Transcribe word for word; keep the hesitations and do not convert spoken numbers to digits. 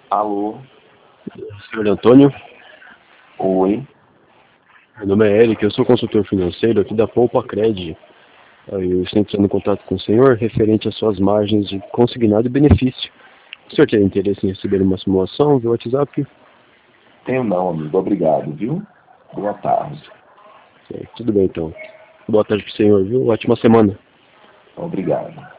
Alô? Senhor Antônio, Oi? meu nome é Eric, eu sou consultor financeiro aqui da Poupa Cred. Aí eu estou entrando em contato com o senhor referente às suas margens de consignado e benefício. O senhor tem interesse em receber uma simulação via WhatsApp? Tenho não, amigo. Obrigado, viu? Boa tarde. É, tudo bem então. Boa tarde para o senhor, viu? Ótima semana. Obrigado.